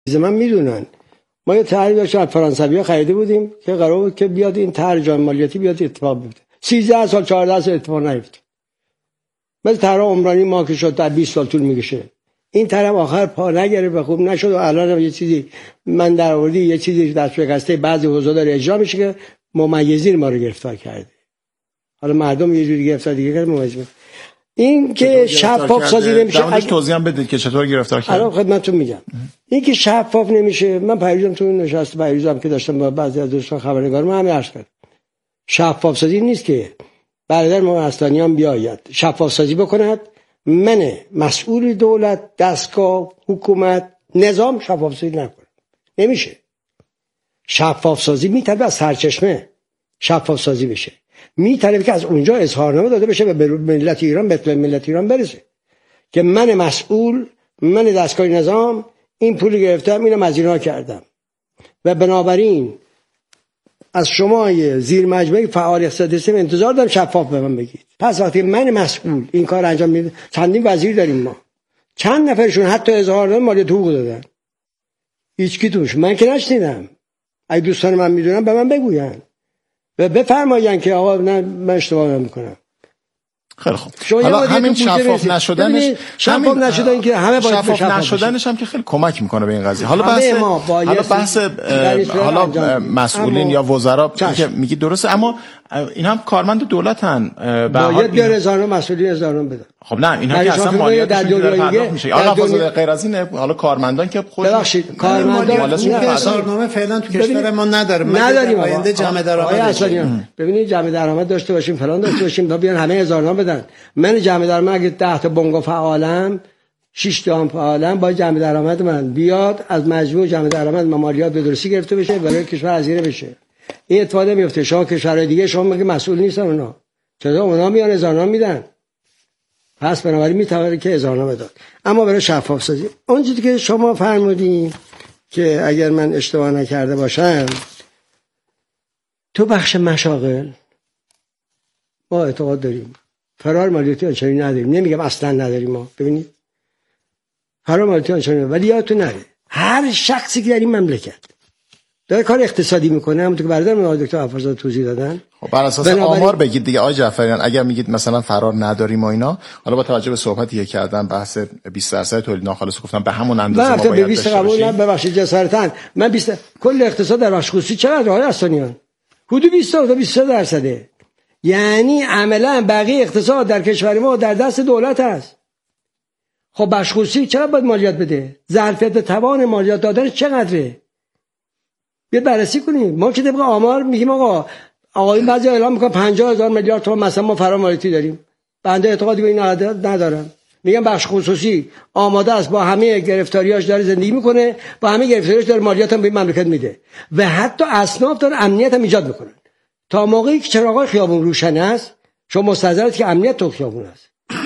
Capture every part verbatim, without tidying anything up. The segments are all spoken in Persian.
من میدونن ما یه طرحی داشتیم از فرانسوی‌ها خریده بودیم که قرار بود که بیاد این طرح جان مالیاتی بیاد اتفاق بیفته. سیزده سال چهارده سال اتفاق نیفتاد. مثل طرح عمرانی ما که شد در بیست سال طول میکشه. این طرح آخر پا نگرفت و خوب نشد و الان یه چیزی من در آوردی یه چیزی در شکسته بعضی حوزه داره اجرا میشه که ممیزین ما رو گرفتار کرده. حالا مردم یه جوری گرفتار دیگه کرد ممیز. این که شفاف سازی نمیشه. اگه توضیح هم بدید که چطور گرفتار کرد. الان خدمتتون میگم. این که شفاف نمیشه. من پیروزم تو نشست پیروزم که داشتم با بعضی از دوستان خبرنگار ما همین عرض کردم. شفاف سازی نیست که برادر ما اصلانیان بیاید شفاف سازی بکند، من مسئول دولت، دستگاه، حکومت، نظام شفاف سازی نکنه. نمیشه. شفاف سازی میتونه از سرچشمه شفاف سازی بشه. میتونه که از اونجا اظهارنامه داده بشه و به ملت ایران به ملت ایران برسه که من مسئول، من دستگاه نظام این پول گرفتم، اینم از اینا کردم و بنابراین از شما زیر مجموعه فعال اقتصادی انتظار دارم شفاف به من بگید. پس وقتی من مسئول این کار انجام میدم، چندین وزیر داریم ما، چند نفرشون حتی اظهارنامه مالیات حقوق دادن، هیچ کی توش من که نشنیدم. اگه دوستان من میدونن به من بگوین و بفرمایین که آقا نه من اشتباه میکنم. خیلی خوب. حالا همین شفاف نشدنش شفاف نشدن که همه باید شفاف نشدنش هم که خیلی کمک میکنه به این قضیه. حالا بحث حالا بحث حالا مسئولین یا وزرا که میگی درسته، اما این هم کارمند دولتن، باید بیان اظهارنامه مسئولین اظهارنامه بدن. خب نه اینها که اصلا مالیاتشون داره پرداخت میشه. حالا فاصله غیر از این حالا کارمندان که خود ببخشید کارمندان اظهارنامه فعلا تو کشور ما نداریم. نداریم آینده جمع درآمد ببینید جمع درآمد داشته باشیم فلان داشته باشیم تا بیان همه اظهارنامه بدن. من جمع درآمد اگه ده تا بنگاه فعالم، شش تا فعالم، با جمع درآمد من بیاد از مجموع جمع درآمد مالیات به درستی گرفته بشه برای کشور هزینه بشه. این اتفاق میفته. شما کشورهای دیگه شما میگه مسئول نیستن اونا، چرا اونا میان اظهارنامه میدن؟ پس بنابراین میتونه که اظهارنامه داد. اما برای شفاف سازی اون چیزی که شما فرمودین که اگر من اشتباه نکرده باشم تو بخش مشاغل ما اعتقاد داریم فرار مالیاتی آنچنانی نداریم. نمیگم اصلا نداریم ما. ببینید فرار مالیاتی آنچنانی، ولی یادتون نره هر شخصی که در این مملکت داره کار اقتصادی میکنه، همونطور که برادر من دکتر افرزاد توضیح دادن، خب بر اساس آمار بگید دیگه آقای جعفریان. اگر میگید مثلا فرار نداریم و اینا، حالا با توجه به صحبتی که کردن بحث بیست درصد تولید ناخالص گفتم به همون اندازه ما باید بیست قبول نه ببخشید جسارتاً من بیست کل اقتصاد در بخش خصوصی چقدر آقای اصلانیان؟ حدود بیست تا بیست و سه درصده. یعنی عملا بقیه اقتصاد در کشور ما در دست دولت است. خب بخش خصوصی چقدر باید مالیات بده؟ ظرفیت توان مالیات دادن چقدره؟ بیاد بررسی کنیم. ما که طبق آمار میگیم آقا آقایون بعضی اعلام میکنن پنجاه هزار میلیارد تومان مثلا ما فرار مالیاتی داریم. بنده اعتقادی به این ندارم. میگم بخش خصوصی آماده است با همه گرفتاریاش داره زندگی میکنه، با همه گرفتاریاش داره مالیات هم به مملکت میده و حتی اصناف داره امنیت هم ایجاد میکنن. تا موقعی که چراغ خیابون روشن است شما مستحضرید که امنیت تو خیابون است.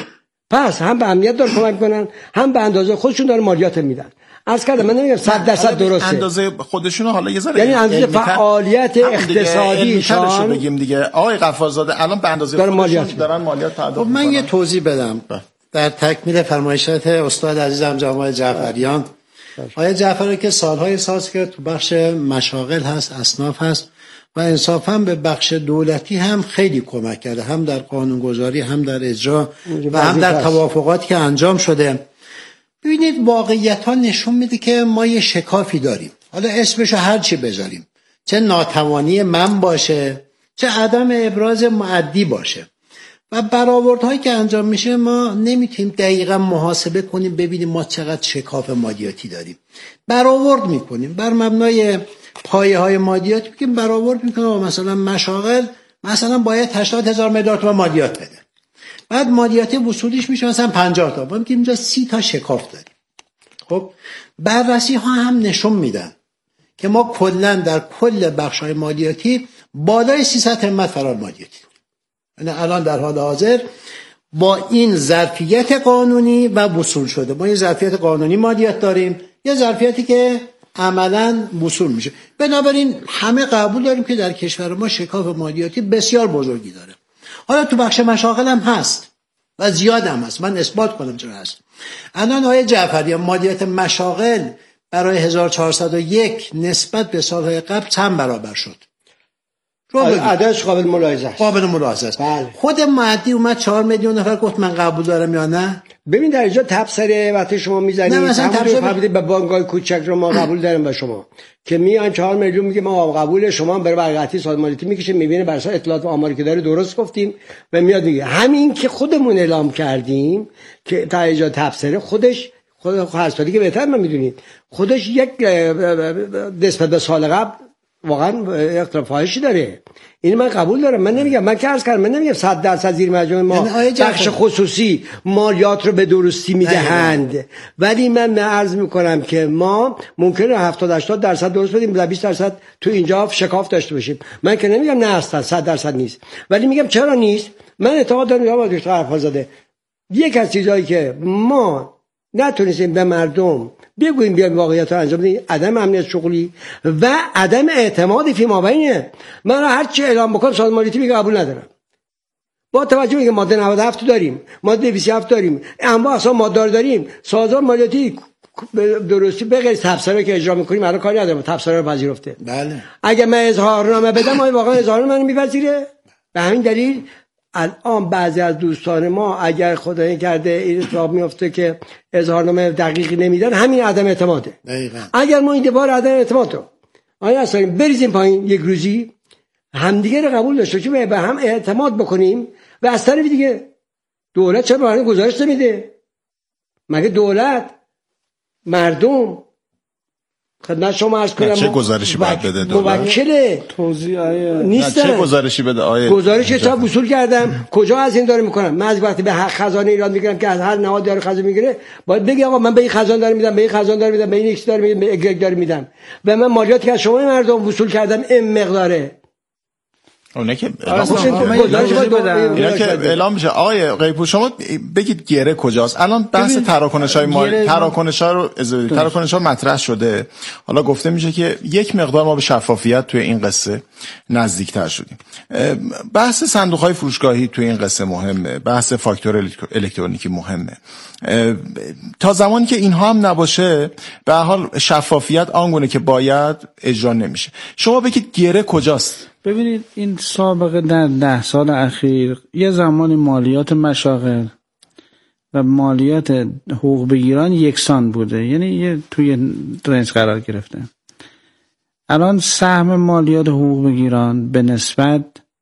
پس هم به امنیت داره کمک کنن، هم به اندازه خودشون داره مالیات میدن. عرض کردم من نمیگم صد درصد درسته. اندازه خودشون حالا یه ذره یعنی اندازه فعالیت اقتصادیشان بگیم دیگه. آقای غفارزاده الان به اندازه خودشون مالیات دارن مالیات پرداخت میکنن. من یه توضیح بدم در تکمیل فرمایشات استاد عزیزم جناب جعفریان. آقای جعفری که سالهای ساز که تو بخش مشاغل هست، اصناف هست و انصافا به بخش دولتی هم خیلی کمک کرده، هم در قانونگذاری، هم در اجرا و هم در توافقاتی که انجام شده. ببینید واقعیت ها نشون میده که ما یه شکافی داریم، حالا اسمشو هر چی بذاریم، چه ناتوانی من باشه چه عدم ابراز معدی باشه و برآوردهایی که انجام میشه ما نمیتونیم دقیقا محاسبه کنیم ببینیم ما چقدر شکاف مالیاتی داریم. برآورد میکنیم بر مبنای پایه های مالیاتی که برآورد میکنیم مثلا مشاغل مثلا باید هشتاد هزار میلیارد تومان مالیات بده، بعد مالیات وصولیش میشه مثلا پنجاه تا، ما میگیم اینجا سی تا شکاف داریم. خب بررسی ها هم نشون میدن که ما کلا در کل بخش های مالیاتی بالای سیصد همت فرار مالیاتی، یعنی الان در حال حاضر با این ظرفیت قانونی و وصول شده ما یه ظرفیت قانونی مالیات داریم، یه ظرفیتی که عملاً وصول میشه. بنابراین همه قبول داریم که در کشور ما شکاف مالیاتی بسیار بزرگی داره. حالا تو بخش مشاغل هم هست و زیاد هم هست، من اثبات کنم چرا هست. الان آقای جعفری مالیات مشاغل برای هزار و چهارصد و یک نسبت به سالهای قبل چند برابر شد؟ عددش قابل ملاحظه است. قابل ملاحظه است. بله. خود مهدی اومد چهار میلیون نفر گفت من قبول دارم یا نه؟ ببین در اینجا تبصره وقتی شما میزنید همون به بانک‌های کوچک رو ما قبول داریم با شما که میان چهار میلیون میگه ما قبول شما بر برقتی سازمانیتی میکشه میبینه بر اساس اطلاعات و آماری که داره درست گفتیم و میاد میگه همین که خودمون اعلام کردیم که تا اینجا تبصره خودش خود هر سالی که بهتر من میدونید خودش یک نسبت به سال قبل واقعا اختلاف فاحشی داره. این من قبول دارم. من نمیگم من که عرض کردم من نمیگم صد درصد زیر مجموعه ما بخش خصوصی مالیات رو به درستی میدهند، ولی من عرض میکنم که ما ممکنه هفتاد هشتاد درصد درست بدیم و بیست درصد تو اینجا شکاف داشته باشیم. من که نمیگم نه اصلا صد درصد نیست، ولی میگم چرا نیست. من اعتقاد دارم یا دکتر حرف زده یک از چیزایی که ما نتونستیم به مردم بگوییم بیان واقعیت رو انجام بدیم عدم امنیت شغلی و عدم اعتماد فی مابینه. من هر چی اعلام بکنم سازمانیتی میگه قبول ندارم، با توجه به ماده نود و هفت داریم، ماده بیست و هفت داریم، اما اصلا ماده داریم سازمان مالیاتی درستی به غیر تبصره که اجرا میکنیم الان کاری ندارم تبصره رو پذیرفته. بله اگه من اظهارنامه بدم آیا واقعا اظهارنامه منو میپذیره؟ به همین دلیل الان بعضی از دوستان ما اگر خدای کرده این اتفاق میفته که اظهارنامه دقیقی نمیدن همین عدم اعتماده. دقیقاً. اگر ما این دوباره عدم اعتماد رو آیا اصلا بریزیم پایین یک روزی همدیگه رو قبول داشته که به هم اعتماد بکنیم و از طرف دیگه دولت چرا برای گزارش نمیده؟ مگه دولت مردم خدمت شما عرض کنم چه گزارشی باید بده دولت؟ موکل توضیح آیه نیست. چه گزارشی بده آیه؟ گزارش حساب وصول کردم کجا از این داره میکنم؟ من از وقتی به خزانه ایران میگیرم که از هر نهاد داره خزانه میگیره باید بگی آقا من به این خزانه داره میدم، به این خزانه داره میدم، به این ایکس داره میدم، به اگرگ داره میدم و من مالیاتی که از شما مردم وصول کردم این مقداره. اونه که اعلام که اعلام میشه. آقای قیپور شما بگید گره کجاست؟ الان بحث تراکنش‌های مالی تراکنش‌ها رو تراکنش‌ها مطرح شده. حالا گفته میشه که یک مقدار ما به شفافیت توی این قصه نزدیکتر شدیم. بحث صندوق‌های فروشگاهی توی این قصه مهمه، بحث فاکتور الکترونیکی مهمه. تا زمانی که اینها هم نباشه به هر حال شفافیت آنگونه که باید اجرا نمیشه. شما بگید گره کجاست؟ ببینید این سابقه در ده سال اخیر یه زمانی مالیات مشاغل و مالیات حقوق بگیران یکسان بوده، یعنی یه توی رنج قرار گرفته. الان سهم مالیات حقوق بگیران به نسبت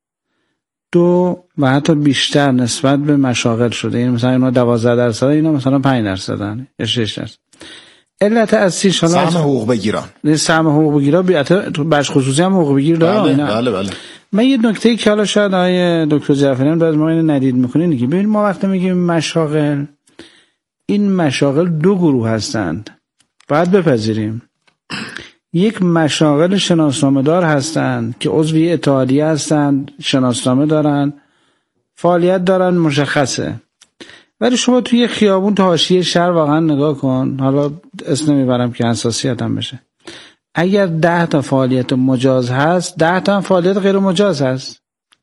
دو و حتی بیشتر نسبت به مشاغل شده، یعنی مثلا اینا دوازده درصد اینا مثلا پنج درصدن یا شش درصد. علت اصلی شما سهم حقوق بگیران سهم حقوق بگیران بخش خصوصی هم حقوق بگیر داره. بله بله بله. من یه نکته که حالا شاید آیه دکتر جعفریان بعد ما اینو ندید میکنین که ببین ما وقتی میگیم مشاغل این مشاغل دو گروه هستند باید بپذیریم. یک مشاغل شناسنامه دار هستند که عضو اتحادیه هستند، شناسنامه دارن، فعالیت دارن مشخصه. ولی شما توی خیابون تا حاشیه شهر واقعا نگاه کن، حالا اسم نمیبرم که حساسیت هم بشه، اگر ده تا فعالیت مجاز هست ده تا فعالیت غیر مجاز هست.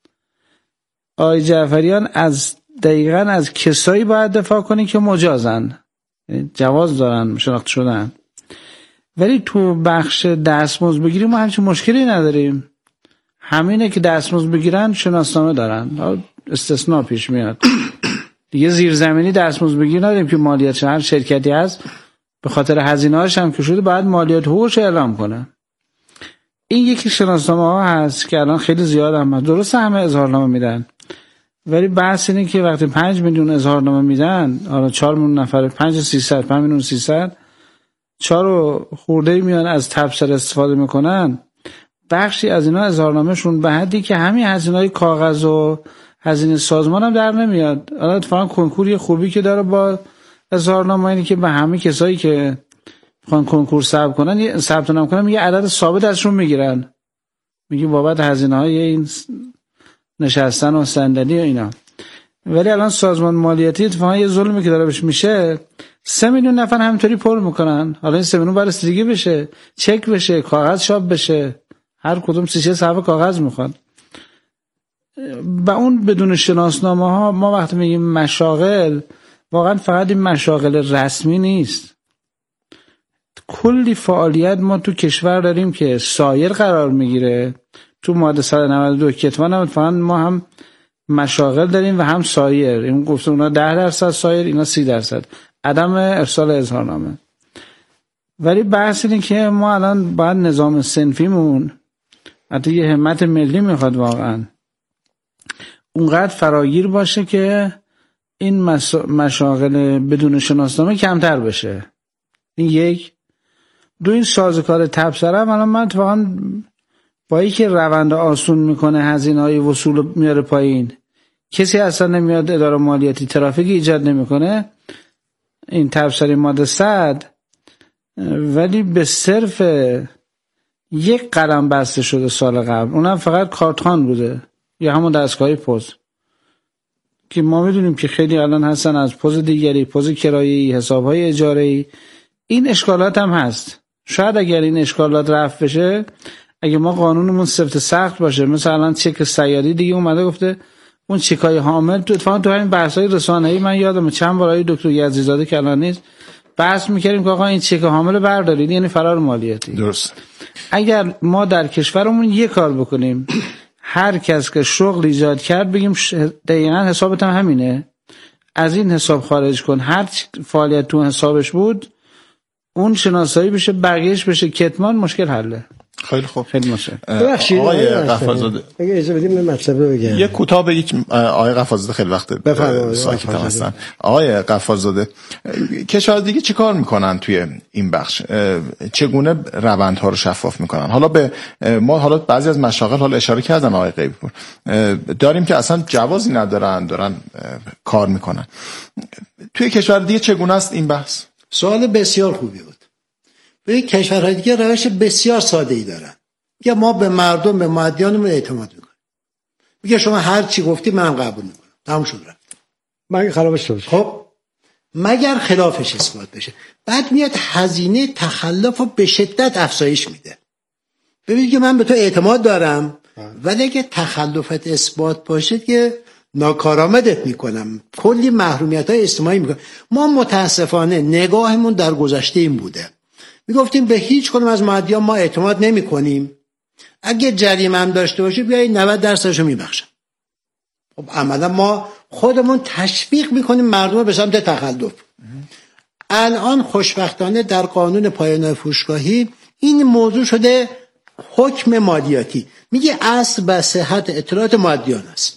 آقای جعفریان از دقیقاً از کسایی باید دفاع کنی که مجازن، جواز دارن، شناخته شدن. ولی تو بخش دستمزد بگیریم ما همچین مشکلی نداریم. همینه که دستمزد بگیرن شناسنامه دارن، استثناء پیش میاد. دیگه زیرزمینی دستمزد بگیر نداریم که مالیات هر شرکتی هست به خاطر هزینه‌هاش هم که شده بعد مالیات حقوقش اعلام کنه. این یکی شناسنامه ها هست که الان خیلی زیاد هم هست. درسته همه اظهارنامه میدن، ولی بحث اینه که وقتی پنج میلیون اظهارنامه میدن، حالا چهار میلیون نفر پنج سیصد پنج میلیون سیصد چهار خورده میان از تبصره استفاده میکنن، بخشی از اینا اظهارنامهشون به حدی که همین هزینه‌های کاغذ و هزینه سازمان هم در نمیاد. حالا اتفاقا کنکوری خوبی که داره با اظهارنامه اینه که به همه کسایی که میخوان کنکور ثبت کنن ثبت نام کنن یه عدد ثابت ازشون میگیرن، میگه بابت هزینه‌های این نشستن و صندلی و اینا. ولی الان سازمان مالیاتی اتفاقا یه ظلمی که داره بهش میشه، سه میلیون نفر همینطوری پر میکنن. حالا این سه میلیون برای رسیدگی بشه، چک بشه، کاغذ چاپ بشه، هر کدوم سی چه صفحه کاغذ میخواد. با اون بدون شناسنامه ها ما وقتی میگیم مشاغل، واقعا فقط این مشاغل رسمی نیست، کلی فعالیت ما تو کشور داریم که سایر قرار میگیره. تو ماده صد و نود و دو کتمان هم فقط ما هم مشاغل داریم و هم سایر. این گفتم اونا ده درصد سایر، اینا سی درصد عدم ارسال اظهارنامه. ولی بحث اینه که ما الان باید نظام صنفیمون حتی یه همت ملی میخواد واقعا اونقدر فراگیر باشه که این مشاغل بدون شناسنامه کمتر بشه. این یک. دو، این سازوکار تبصره هم الان من اتفاقا با این که روند آسون میکنه هزینه های وصول میاره پایین، کسی اصلا نمیاد اداره مالیاتی ترافیک ایجاد نمیکنه، این تبصره ماده صد، ولی به صرف یک قلم بسته شده سال قبل، اونم فقط کارتخوان بوده یا همون دستگاه پوز که ما میدونیم که خیلی الان هستن از پوز دیگری، پوز کرایه‌ای، حساب‌های اجاره‌ای. این اشکالات هم هست. شاید اگر این اشکالات رفع بشه، اگه ما قانونمون سفت سخت باشه، مثلا چک سیاری دیگه اومده گفته اون چکای حامل، تو اتفاقا تو همین بحث‌های رسانه‌ای من یادم چند بار آقای دکتر یزدی‌زاده که الان نیست بحث می‌کردیم که آقا این چک حامل بردارید، یعنی فرار مالیاتی. درست. اگر ما در کشورمون یه کار بکنیم، هر کس که شغل ایجاد کرد بگیم دقیقاً حسابت هم همینه، از این حساب خارج کن، هر فعالیت تو حسابش بود اون شناسایی بشه، بقیهش بشه کتمان، مشکل حله. خیلی خوب. خیلی مشکل. آقای غفارزاده اگه اجازه بدیم من مطلب رو بگم. یه کوتاه بگید. آقای غفارزاده خیلی وقت ساکت هستن. آقای غفارزاده، کشور دیگه چیکار میکنن توی این بخش؟ چگونه روندها رو شفاف میکنن؟ حالا به ما حالا بعضی از مشاغل حالا اشاره کردن آقای غیبی‌پور، داریم که اصلا جوازی ندارن، دارن کار میکنن. توی کشور دیگه چگونه است این بحث؟ سوال بسیار خوبی بود. به کشورهای دیگه روش بسیار ساده ای دارن. میگه ما به مردم، به مادیانمون اعتماد میکنیم. میگه شما هر چی گفتی من قبول میکنم. تموم شد رفت. مگه خلافش بشه. خب مگر خلافش اثبات بشه. بعد میاد هزینه تخلف رو به شدت افزایش میده. ببینید که من به تو اعتماد دارم، ولی اگه تخلفت اثبات باشه که ناکارآمدت میکنم، کلی محرومیت‌های اجتماعی میکنم. ما متاسفانه نگاهمون در گذشته این بوده، میگفتیم به هیچ کدوم از مادیان ما اعتماد نمی کنیم، اگه جریمه هم داشته باشه بیایید نود درصدشو میبخشم. خب عملا ما خودمون تشویق میکنیم مردم به سمت تخلف. الان خوشبختانه در قانون پایانه فروشگاهی این موضوع شده حکم مالیاتی، میگه اصل به صحت اطلاعات مادیان است.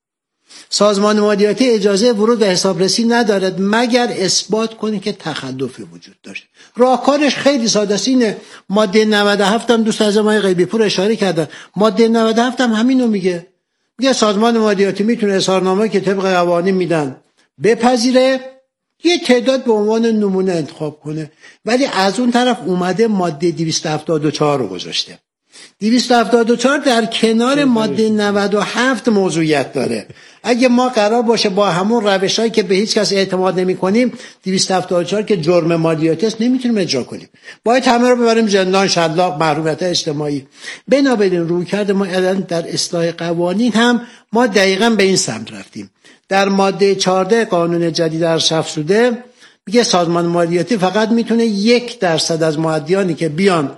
سازمان مالیاتی اجازه ورود به حسابرسی ندارد مگر اثبات کنه که تخلفی وجود داشت. راهکارش خیلی ساده است، اینه ماده نود و هفت هم دوست از آقای غیبی‌پور اشاره کردن. ماده نود و هفت هم همینو میگه. میگه سازمان مالیاتی میتونه اظهارنامه که طبق قوانین میدن بپذیره، یه تعداد به عنوان نمونه انتخاب کنه. ولی از اون طرف اومده ماده دویست و هفتاد و چهار رو گذاشته. دویست و هفتاد و چهار در کنار ماده نود و هفت موضوعیت داره. اگه ما قرار باشه با همون روشایی که به هیچ کس اعتماد نمی کنیم، دویست و هفتاد و چهار که جرم مالیاتی است نمیتونیم اجرا کنیم، باید همه رو ببریم زندان، شلاق، محرومیت اجتماعی. بنابراین رویکرد ما الان در اصلاح قوانین هم ما دقیقاً به این سمت رفتیم. در ماده چهارده قانون جدید ارشد افزوده میگه سازمان مالیاتی فقط میتونه یک درصد از مادیانی که بیان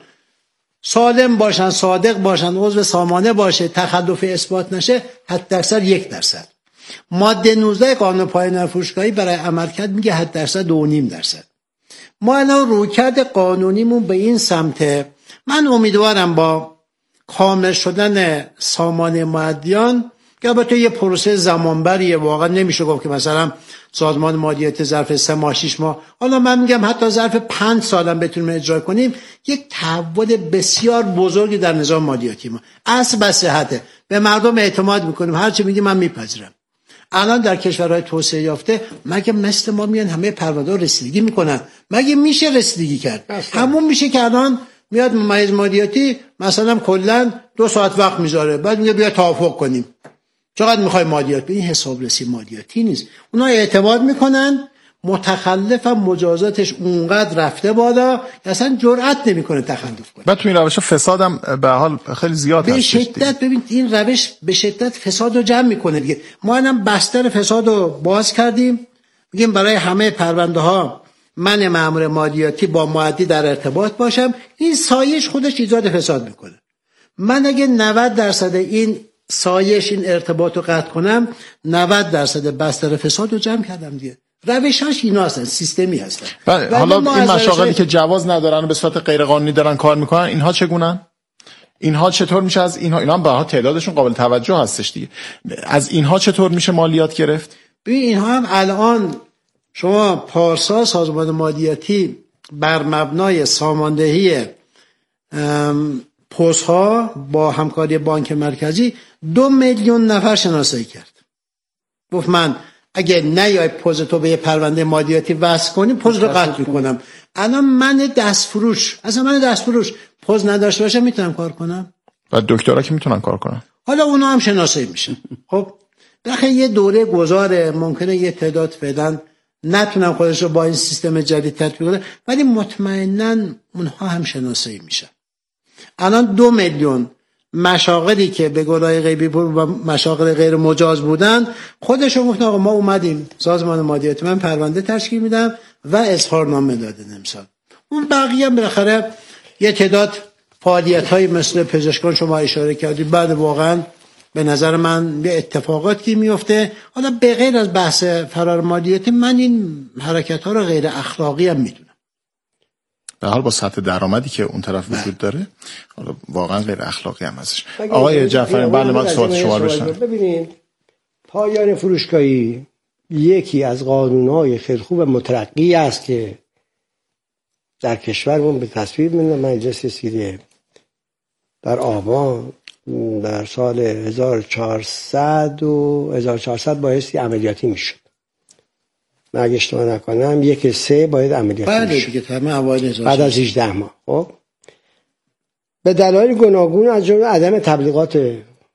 سالم باشن، صادق باشن، عضو سامانه باشه، تخلف اثبات نشه، حداکثر یک درصد. ماده نوزده قانون پایانه فروشگاهی برای عملکرد میگه حداکثر دو و نیم درصد. ما الان رویکرد قانونیمون به این سمته. من امیدوارم با کامل شدن سامان مادیان که البته یه پروسه زمانبریه، واقعا نمیشه گفت که مثلا سازمان مالیات ظرف سه ماه شش ماه، حالا من میگم حتی ظرف پنج سالم بتونیم اجرا کنیم، یک تحول بسیار بزرگی در نظام مالیاتی ما. اصل به صحته، به مردم اعتماد میکنیم، هر چی میگیم من میپذیرم. الان در کشورهای توسعه یافته مگه مثل ما میان همه پرونده رسیدگی میکنن؟ مگه میشه رسیدگی کرد؟ اصلا. همون میشه که الان میاد ممیز مالیاتی مثلا کلا دو ساعت وقت میذاره، بعد میگه بیا توافق کنیم. چقدر میخوای مالیات؟ به این حسابرسی مالیاتی نیست. اونا اعتماد میکنن، متخلف هم مجازاتش اونقدر رفته بالا اصلا جرئت نمیکنه تخلف کنه. بعد تو این روش فساد هم به حال خیلی زیاد هست. به شدت ببین این روش به شدت فساد رو جمع میکنه دیگه. ما الان بستر فساد رو باز کردیم، میگیم برای همه پرونده ها من مأمور مالیاتی با مؤدی در ارتباط باشم، این سایش خودش ایجاد فساد میکنه. من اگه نود درصد این سایش این ارتباط رو قطع کنم، نود درصد بستر فساد رو جمع کردم دیگه. روشاش اینا هستن، سیستمی هستن. بله. حالا این مشاغلی که جواز ندارن و به صورت غیر قانونی دارن کار میکنن، اینها چگونن؟ اینها چطور میشه از اینها اینا هم به تعدادشون قابل توجه هستش دیگه، از اینها چطور میشه مالیات گرفت؟ ببین اینها هم الان شما پارسال سازمان مالیاتی بر مبنای ساماندهی پست ها با همکاری بانک مرکزی دو میلیون نفر شناسایی کرد. گفت من اگه نیای پوز تو به یه پرونده مالیاتی وصل کنی پوز رو قطع میکنم. الان من دستفروش، اصلا من دستفروش پوز نداشته باشم میتونم کار کنم؟ و دکترها که میتونن کار کنن، حالا اونا هم شناسایی میشن. خب بخاطر یه دوره گذاره، ممکنه یه تعداد فعلا نتونن خودش رو با این سیستم جدید تطبیق کنن، ولی مطمئناً اونها هم شناسایی میشن. الان دو میلیون مشاغلی که به گناه غیبی بود و مشاغل غیر مجاز بودن خودشون گفتن آقا ما اومدیم سازمان مالیاتی من پرونده تشکیل میدم و اظهارنامه دادن امسال. اون بقیه هم بالاخره یه تعداد فعالیت‌های مثل پزشکان شما اشاره کردید، بعد واقعاً به نظر من یه اتفاقاتی میفته. حالا به غیر از بحث فرار مالیاتی من این حرکت‌ها رو غیر اخلاقی هم میدونم. به حال با سطح درآمدی که اون طرف وجود داره حالا واقعا غیر اخلاقی هم هستش. آقای جعفری بله من سوال شما رو بشنوم. ببینید پایان فروشگاهی یکی از قانون‌های خیلی خوب مترقی است که در کشورمون به تصویب می‌رسه. مجلس رسیده در آبان در سال هزار و چهارصد و هزار و چهارصد بایستی عملیاتی میشد. من اگه اشتباه نکنم یک سه باید عملیاتی بله میشد. دیگه تمام اوایل بعد از هجده ماه. خب به دلایل گوناگون از جمله عدم تبلیغات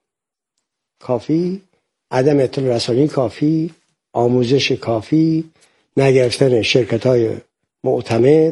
کافی، عدم اطلاع رسانی کافی، آموزش کافی، نگرفتن شرکت‌های معتمد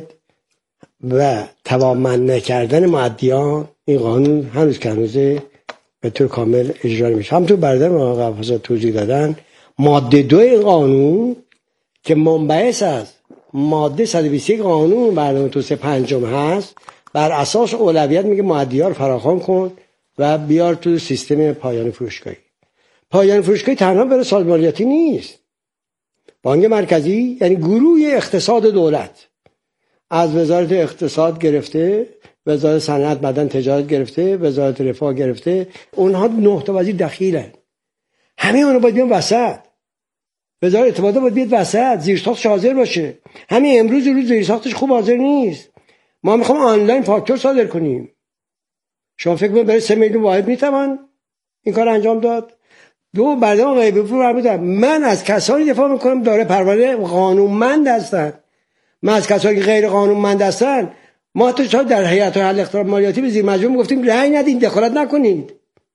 و توانمند نکردن مؤدیان، این قانون هنوز که هنوزه به طور کامل اجرا نمیشه. همونطور برادر ما قفازات توضیح دادن، ماده دو این قانون که منبعث از ماده صد و بیست و یک قانون برنامه توسعه پنجم هست، بر اساس اولویت میگه مؤدی‌ها رو فراخوان کن و بیار تو سیستم پایان فروشگاهی. پایان فروشگاهی تنها برای سازمان مالیاتی نیست. بانک مرکزی یعنی گروه اقتصاد دولت، از وزارت اقتصاد گرفته، وزارت صنعت معدن تجارت گرفته، وزارت رفاه گرفته، اونها نه تا وزیر دخیلن. همه اونها باید بیان وسط. وزارت ارتباطات باید بیاد وسط، زیرساختش حاضر باشه. همین امروز روز زیرساختش خوب حاضر نیست. ما میخوام آنلاین فاکتور صادر کنیم. شما فکر می‌کنید برای سه میلیون واحد میتوان این کار انجام داد؟ دو بردم غیبی پول بودم. من از کسانی دفاع میکنم داره پرونده قانونمند هستن. من از کسانی که غیر قانونمند هستن، ما حتی در هیئت حل اختلاف مالیاتی به زیر مجموعه گفتیم رأی ندید، دخالت نکنید.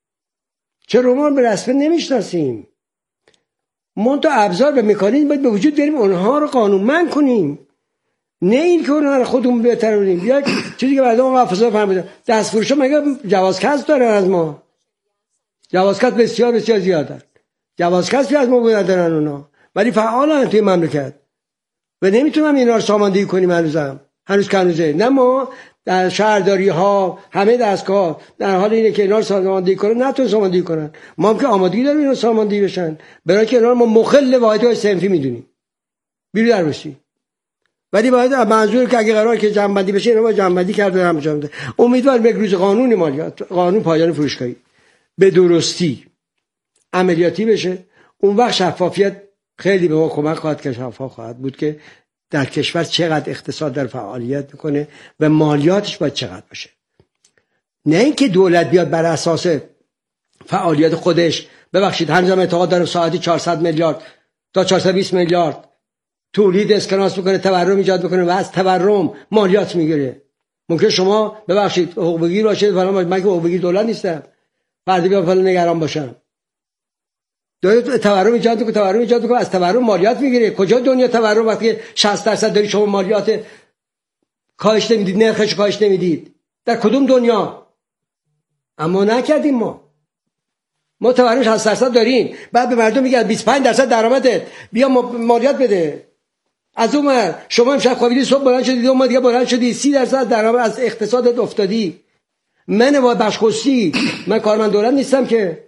چرا ما به رسمیت نمیشناسیم؟ ما تو ابزار و مکانیزم باید به وجود بیاریم اونها رو قانونمند کنیم، نه این که اونها رو خودمون بهترونیم. یا چیزی که بعدا ما افسر فهمیدن دستفروشا مگه جوازکسب دارن از ما؟ جوازکسب بسیار بسیار زیادن. جوازکسبی از ما بودن دارن اونا، ولی فعالن توی مملکت و نمیتونم اینا رو ساماندهی کنیم. هنوزم هنوز که هنوزه نه ما در شهرداری ها همه دستگاه در حال اینه که اینا رو ساماندهی کنن، نتون ساماندهی کنن. ما هم که آمادگی داریم اینا ساماندهی بشن، برای که اینا رو ما مخل واحدهای صنفی میدونیم بیرو در بسی. ولی باید منظور که اگه قرار که جمع‌بندی بشه اینا با جمع‌بندی کرده هم جمع ده. امیدوارم یک روز قانون مالیات، قانون پایان فروشگاهی به درستی عملیاتی بشه، اون وقت شفافیت خیلی به ما کمک خواهد کرد. شفاف خواهد بود که در کشور چقدر اقتصاد در فعالیت میکنه و مالیاتش باید چقدر باشه. نه اینکه دولت بیاد بر اساس فعالیت خودش، ببخشید هنوزم اعتقاد دارم ساعتی چهارصد میلیارد تا چهارصد و بیست میلیارد تولید اسکناس میکنه، تورم ایجاد میکنه و از تورم مالیات میگیره. ممکن شما ببخشید حقوق بگیر باشید فلان، من که حقوق بگیر دولت نیستم، فردا بیام فلان نگران باشم. دولت تورم ایجاد میکنه، تورم ایجاد میکنه، از تورم مالیات میگیره. کجا دنیا تورم وقتی شصت درصد داری شما مالیات کاهش نمیدید، نرخش کاهش نمیدید؟ در کدوم دنیا؟ اما نکردیم ما. ما تورم شصت درصد داریم، بعد به مردم میگن بیست و پنج درصد درآمدت بیا مالیات بده. از اون شما امشب خوابیدی صبح بلند شدید اون ما دیگه بلند شدی سی درصد درآمد از اقتصادت افتادی. من با بخش خصوصی من کارمند دولت نیستم که.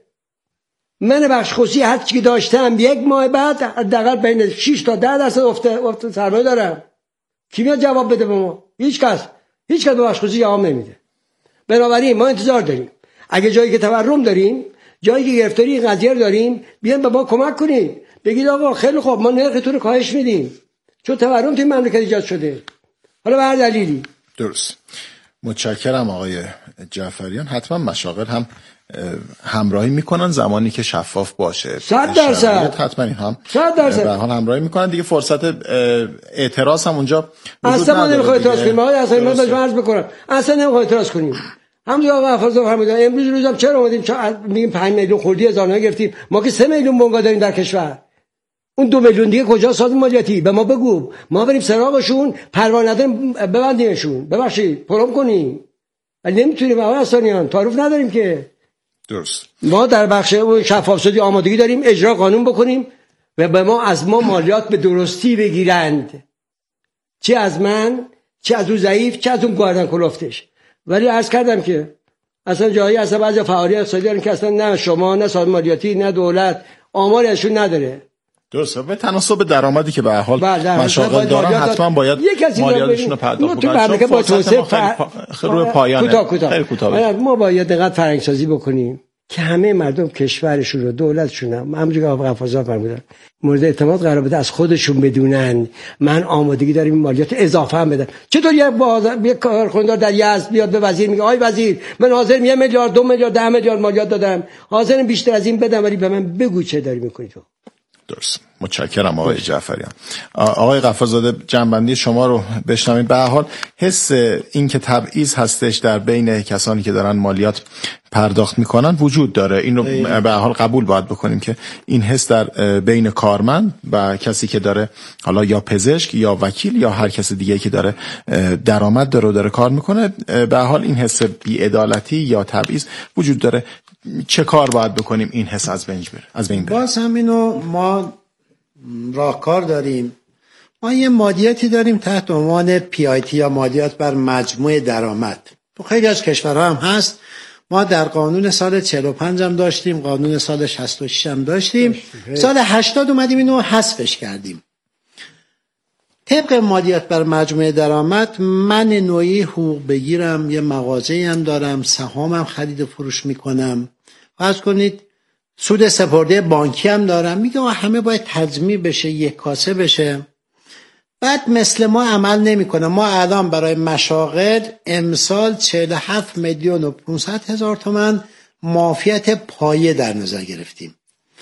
من بخش خصوصی هر چی که داشتم یک ماه بعد حداقل بین شش تا ده درصد افت افت سرمایه دارم. کی میاد جواب بده به ما؟ هیچ کس. هیچ کس به بخش خصوصی جواب نمیده. بنابراین ما انتظار داریم اگه جایی که تورم داریم، جایی که گرفتاری قضیه داریم، بیان به ما کمک کنید. بگید آقا خیلی خوب ما نرختون رو کاهش میدیم چون تورم توی مملکت ایجاد شده. حالا به هر دلیلی. درست. متشکرم آقای جعفریان. حتما مشاغل هم همراهی میکنن زمانی که شفاف باشه. صد درصد. حتما هم صد درصد. به حال همراهی میکنن دیگه. فرصت اعتراض هم اونجا وجود اصلا ما نمیخواد اعتراض کنیم. آقای اصلا من بهش عرض میکنم اصلا نمیخواد اعتراض کنیم. همونجا آقا افاضل فرمودن امروز روزم چرا اومدیم میگیم پنج میلیون خوردی هزار نامه گرفتیم. ما که سه میلیون بنگاه داریم در کشور. اون دو میلیون دیگه کجا سازمان مالیاتی؟ به ما بگو. ما بریم سراغشون، پروانه نداریم ببندیمشون. ببخشید پروم کنیم. ولی نمیتونیم آقا اصلایان تعارف نداریم که. درست. ما در بخش شفافسازی آمادگی داریم اجرا قانون بکنیم و به ما از ما مالیات به درستی بگیرند. چه از من، چه از اون ضعیف، چه از اون گردن کلفتش. ولی عرض کردم که اصلا جایی اصلا بعضی فعالیت اقتصادی دارن که اصلا نه شما نه سازمان مالیاتی نه دولت آماری ازشون نداره. درسته. به تناسب درآمدی که به هر حال مشاغل دارن حتما باید مالیاتشون رو پرداخت کنن. تو برنامه با توسعه روی پایانه. کوتاه کوتاه. ما باید دقت فرهنگسازی بکنیم که همه مردم کشورشون رو دولتشون هم همونجوری که آقا غفارزاده فرمودن مورد اعتماد قرار بده از خودشون بدونن من آمادگی داریم مالیات اضافه هم بدم. چطور یک بازار یک کارخوندار در یزد بیاد به وزیر میگه آی وزیر من حاضرم یک میلیارد دو میلیارد ده میلیارد مالیات دادم حاضرم بیشتر از این بدم ولی به من بگو چه داری میکنی تو. درست. متشکرم آقای جعفریان. آقای غفارزاده جنبندی شما رو بشنویم. به هر حال حس این که تبعیض هستش در بین کسانی که دارن مالیات پرداخت میکنن وجود داره. این رو به هر حال قبول باید بکنیم که این حس در بین کارمند و کسی که داره حالا یا پزشک یا وکیل یا هر کس دیگه که داره درآمد داره و داره کار میکنه به هر حال این حس بی‌عدالتی یا تبعیض وجود داره. چه کار باید بکنیم این حس از بین بره؟ از بین بره. باز هم اینو ما راهکار داریم. ما یه مالیاتی داریم تحت عنوان پی آی تی یا مالیات بر مجموع درآمد. تو خیلی از کشورها هم هست. ما در قانون سال چهل و پنج هم داشتیم، قانون سال شصت و شش هم داشتیم. سال هشتاد اومدیم اینو حذفش کردیم. طبق مالیات بر مجموع درآمد من نوعی حقوق بگیرم، یه مغازه‌ای هم دارم، سهامم خرید و فروش میکنم. فرض کنید سود سپرده بانکی هم دارم. میگه همه باید تجمیع بشه، یک کاسه بشه. بعد مثل ما عمل نمیکنه. ما الان برای مشاغل امسال چهل و هفت میلیون و پانصد هزار تومان معافیت پایه در نظر گرفتیم.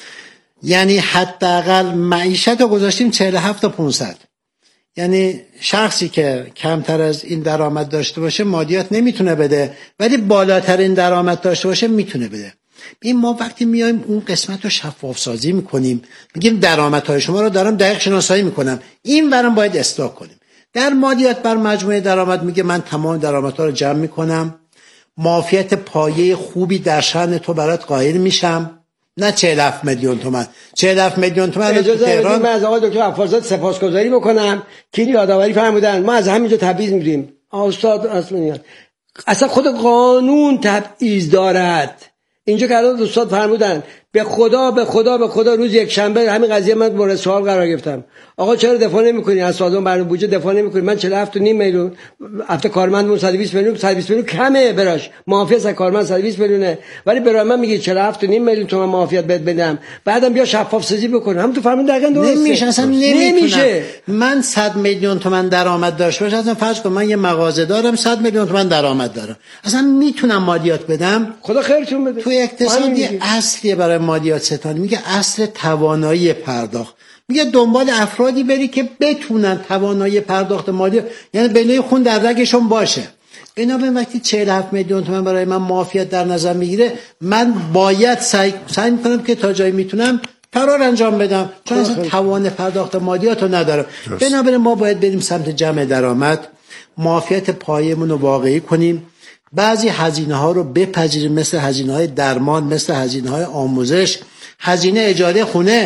یعنی حداقل معیشت رو گذاشتیم چهل و هفت تا پانصد. یعنی شخصی که کمتر از این درآمد داشته باشه مالیات نمیتونه بده، ولی بالاترین درآمد داشته باشه میتونه بده. این ما وقتی میایم اون قسمت رو شفاف سازی میکنیم، میگیم درآمدهای شما رو دارم دقیق شناسایی میکنم، این برام باید اصلاح کنیم. در مالیات بر مجموع درآمد میگه من تمام درآمدها رو جمع میکنم، معافیت پایه خوبی در شأن تو برات قائل میشم. نه چهل و هفت میلیون تومان. چهل و هفت میلیون تومان رو تهران. من از آقای دکتر غفارزاده سپاسگزاری میکنم که یادآوری فرمودن. ما از همینجا تبعیض میگیریم. استاد اصلا اصلا خود قانون تبعیض دارد. اینجا که الان استاد فرمودن به خدا به خدا به خدا روز یک شنبه همین قضیه من مورد سوال قرار گرفتم. آقا چرا دفاع نمی‌کنی از سازمان برنامه بودجه دفاع نمی‌کنی؟ من چهل و هفت و نیم میلیون هفته کارمندمون صد و بیست میلیون صد و بیست میلیون کمه براش. معافیت از کارمند صد و بیست میلیونه ولی برای من میگه چهل و هفت و نیم میلیون تومان معافیت بهت بدم. بعدم بیا شفاف سازی بکنم. هم تو فرمون دقیقاً درسته. نمیشه اصلا نمیشه. من صد میلیون تومان درآمد داشته باشم، اصلا فرض کن من یه مغازه دارم صد میلیون تومان درآمد دارم، اصلا میتونم مالیات بدم؟ خدا خیرتون بده. تو اقتصادی اصلی برای مالیات ستانی میگه اصل توانایی پرداخت. میگه دنبال افرادی بری که بتونن توانایی پرداخت مالیات، یعنی بلای خون در رگشون باشه. بنابراین وقتی چهل و هفت میلیون تومان برای من معافیت در نظر میگیره، من باید سعی سعی میکنم که تا جایی میتونم فرار انجام بدم، چون اصلا توان پرداخت مالیات رو ندارم. بنابراین ما باید بریم سمت جمع درآمد، معافیت پایه‌مون رو واقعی کنیم. بعضی هزینه ها رو بپذیریم، مثل هزینه های درمان، مثل هزینه های آموزش، هزینه اجاره خونه.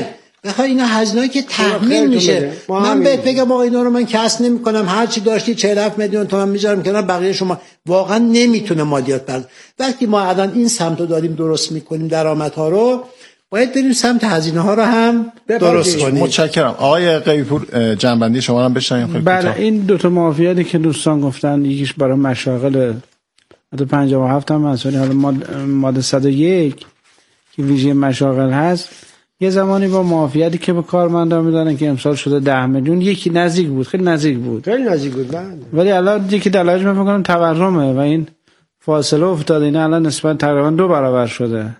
بخوای اینا هزینه‌ای که تحمیل میشه، من بهت بگم آقا اینا رو من کسب نمی‌کنم، هر چی داشتی چهل و هفت میلیون تومان میذارم کنار، بقیه شما واقعا نمیتونه مالیات برداره. وقتی ما الان این سمت رو داریم درست میکنیم درآمدها رو، باید بریم سمت هزینه ها رو هم درست کنیم. متشکرم. آقای قیپور جنبندی شما رو هم بشنویم. بله، این دو تا معافیتی که دوستان گفتن، یکیش برای مشاغل ماده پنجاه و هفت هم مسئله، حالا ماده صد و یک که ویژه مشاغل هست، یه زمانی با معافیتی که به کارمندان میدادن که امسال شده ده میلیون، یکی نزدیک بود، خیلی نزدیک بود خیلی نزدیک بود بله. ولی الان یکی دلایلش من فکر کنم تورمه و این فاصله افتاده، این الان نسبت تقریبا دو برابر شده.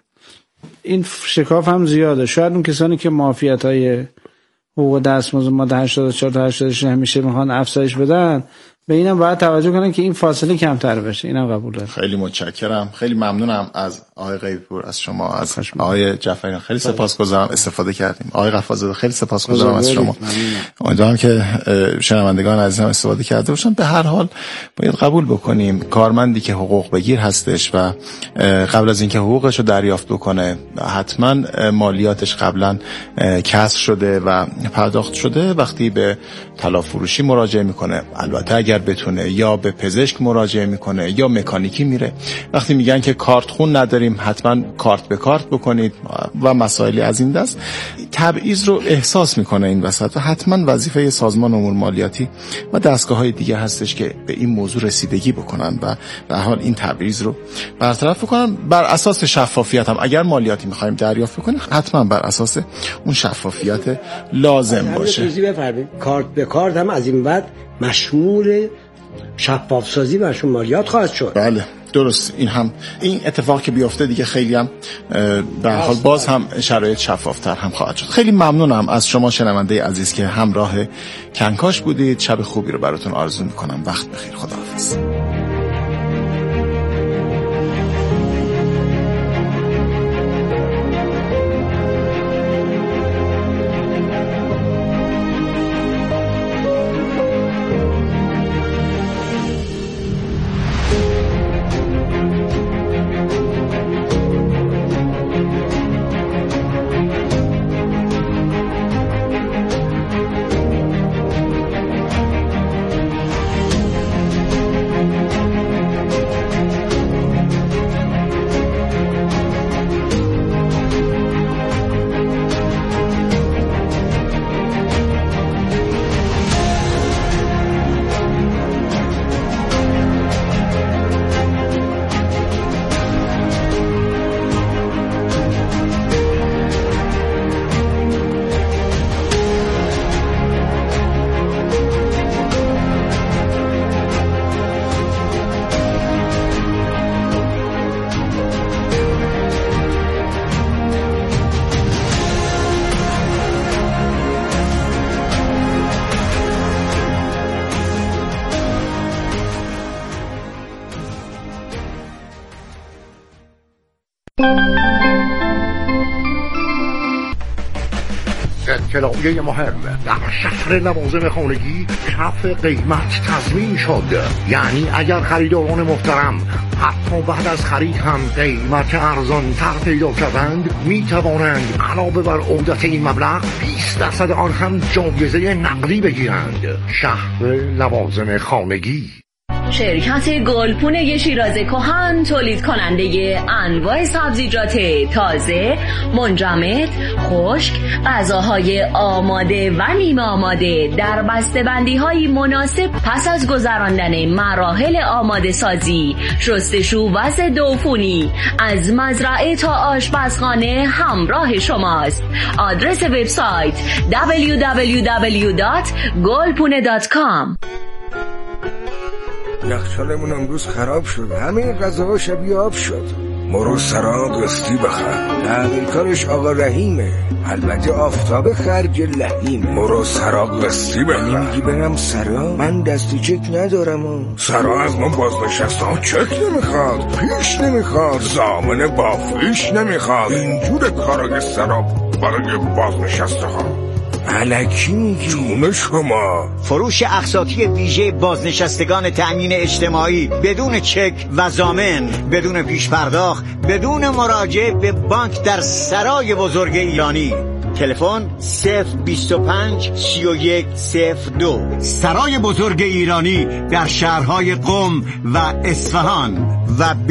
این شکاف هم زیاده. شاید اون کسانی که معافیت‌های حقوق دستمزد ماده هشتاد و چهار تا هشتاد و شش همیشه میخوان افزایش بدن، به اینم باید توجه کنن که این فاصله کمتر بشه. اینم قبول دارم. خیلی متشکرم، خیلی ممنونم از آقای قیپور، از شما، از آقای جعفریان خیلی سپاسگزارم، استفاده کردیم. آقای غفارزاده خیلی سپاسگزارم از شما. امیدوارم که شنوندگان عزیزم استفاده کرده باشن. به هر حال باید قبول بکنیم کارمندی که حقوق بگیر هستش و قبل از اینکه حقوقش رو دریافت بکنه حتما مالیاتش قبلا کسر شده و پرداخت شده، وقتی به طلا فروشی مراجعه میکنه، البته اگر بتونه، یا به پزشک مراجعه میکنه یا مکانیکی میره. وقتی میگن که کارت خون نداریم، حتما کارت به کارت بکنید و مسائلی از این دست. تبعیض رو احساس میکنه این وسط و حتما وظیفه سازمان امور مالیاتی و دستگاه‌های دیگه هستش که به این موضوع رسیدگی بکنن و به هر حال این تبعیض رو برطرف بکنن بر اساس شفافیت. هم اگر مالیاتی میخوایم دریافت بکنیم حتما بر اساس اون شفافیت لازم باشه. کارت به کارت هم از این بعد مشمول شفاف سازی و مشمول مالیات خواهد شد. بله درست. این هم این اتفاق که بیفته دیگه خیلی هم به هر حال باز هم شرایط شفافتر هم خواهد شد. خیلی ممنونم از شما شنونده عزیز که همراه کنکاش بودید. شب خوبی رو براتون آرزو میکنم. وقت بخیر. خداحافظ. اطلاعیه مهم: در شهر لوازم خانگی کف قیمت تضمین شد. یعنی اگر خریداران محترم حتی بعد از خرید هم قیمت ارزان تر پیدا کردند، می توانند علاوه بر عودت این مبلغ بیست درصد آن هم جایزه نقدی بگیرند. شهر لوازم خانگی. شرکت گلپونه شیراز کهن تولید کننده انواع سبزیجات تازه، منجمد، خشک، غذاهای آماده و نیمه آماده در بسته‌بندی‌های مناسب پس از گذراندن مراحل آماده سازی، شستشو و ضدعفونی از مزرعه تا آشپزخانه همراه شماست. آدرس وبسایت دبلیو دبلیو دبلیو دات گلپونه دات کام. یخچالمون امروز خراب شد، همه غذاها شبیه آب شد. مرو سراغ قسطی بخر، تحقیقکارش آقا رحیمه، البته آفتاب خرج لحیمه. مرو سراغ قسطی بخر. یعنی میگی برم سراغ؟ من دستی چک ندارم و سراغ از من بازنشسته ها چک نمیخواد، پیش نمیخواد، ضامن بافیش نمیخواد. اینجور کارای سراغ برای بازنشسته ها. الکی میگی؟ جون شما. فروش اقساطی ویژه بازنشستگان تأمین اجتماعی بدون چک و ضامن، بدون پیش پرداخت، بدون مراجعه به بانک در سرای بزرگ ایرانی. تلفن صفر بیست و پنج سی و یک صفر دو. سرای بزرگ ایرانی در شهرهای قم و اصفهان و